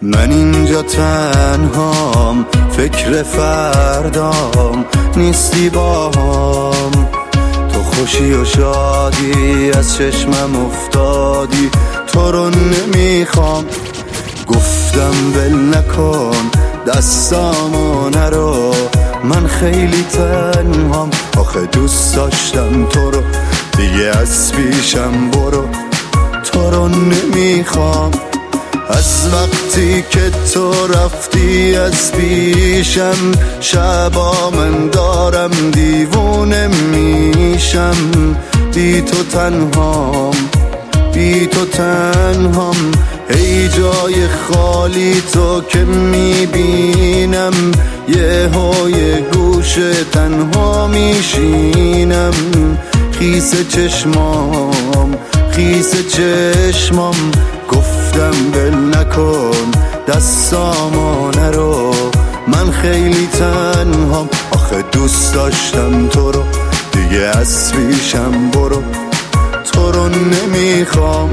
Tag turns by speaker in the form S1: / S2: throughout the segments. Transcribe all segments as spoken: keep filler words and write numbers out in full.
S1: من اینجا تنهام، فکر فردام نیستی باهام. تو خوشی و شادی از چشمم افتادی، تو رو نمیخوام. گفتم ول نکن دستامو نرو، من خیلی تنهام. آخه دوست داشتم تو رو، دیگه از پیشم برو، تو رو نمیخوام. از وقتی که تو رفتی از پیشم، شبا من دارم دیوونه میشم. بی تو تنهام، بی تو تنهام. ای جای خالی تو که میبینم، یه های گوش تنها میشینم. خیس چشمام، خیس چشمام. گفتم ول نکن دستامو نرو، من خیلی تنهام. آخه دوست داشتم تو رو، دیگه از پیشم برو، تو رو نمیخوام.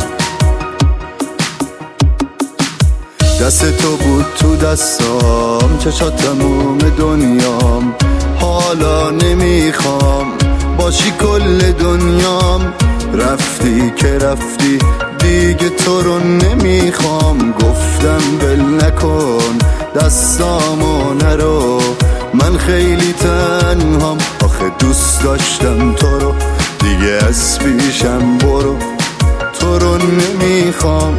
S1: دست تو بود تو دستام، چشات تموم دنیام. حالا نمیخوام باشی کل دنیام. رفتی که رفتی دیگه تو رو نمیخوام. گفتم ول نکن دستامو نرو، من خیلی تنهام. آخه دوست داشتم تو رو، دیگه از پیشم برو، تو رو نمیخوام.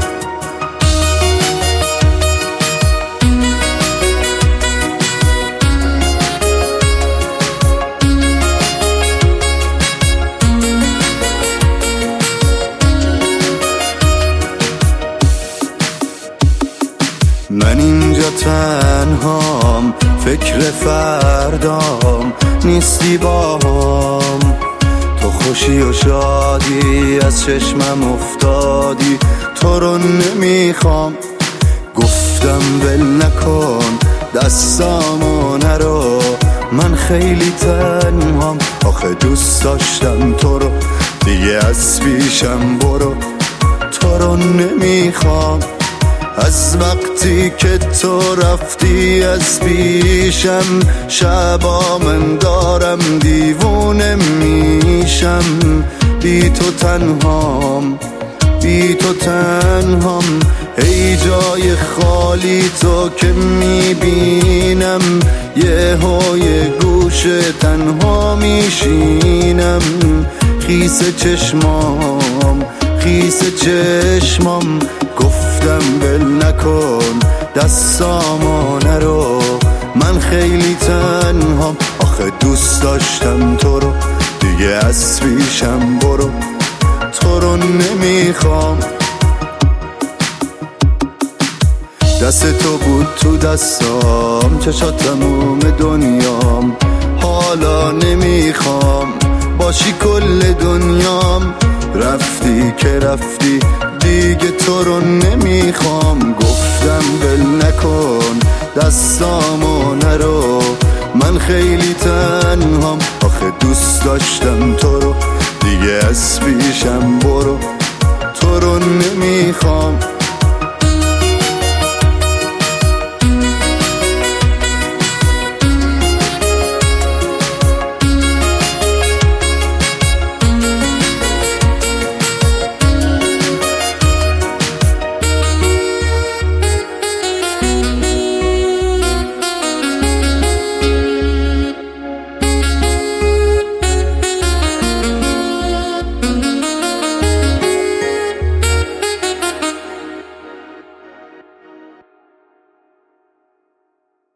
S1: من اینجا تنهام، فکر فردام نیستی باهام. تو خوشی و شادی از چشمم افتادی، تو رو نمیخوام. گفتم ول نکن دستامو نرو، من خیلی تنهام. آخه دوست داشتم تو رو، دیگه از پیشم برو، تو رو نمیخوام. از وقتی که تو رفتی از پیشم، شبا من دارم دیوونه میشم. بی تو تنهام، بی تو تنهام. ای جای خالی تو که میبینم، یه های گوش تنها میشینم. خیس چشمام، خیس چشمام. گفتم ول نکن دستامو نرو، من خیلی تنهام. آخه دوست داشتم تو رو، دیگه از پیشم برو، تو رو نمیخوام. دست تو بود تو دستام، چشات تموم دنیام. حالا نمیخوام باشی کل دنیام. رفتی که رفتی دیگه تو رو نمیخوام. گفتم ول نکن دستامو نرو، من خیلی تنهام. آخه دوست داشتم تو رو، دیگه از پیشم برو، تو رو نمیخوام.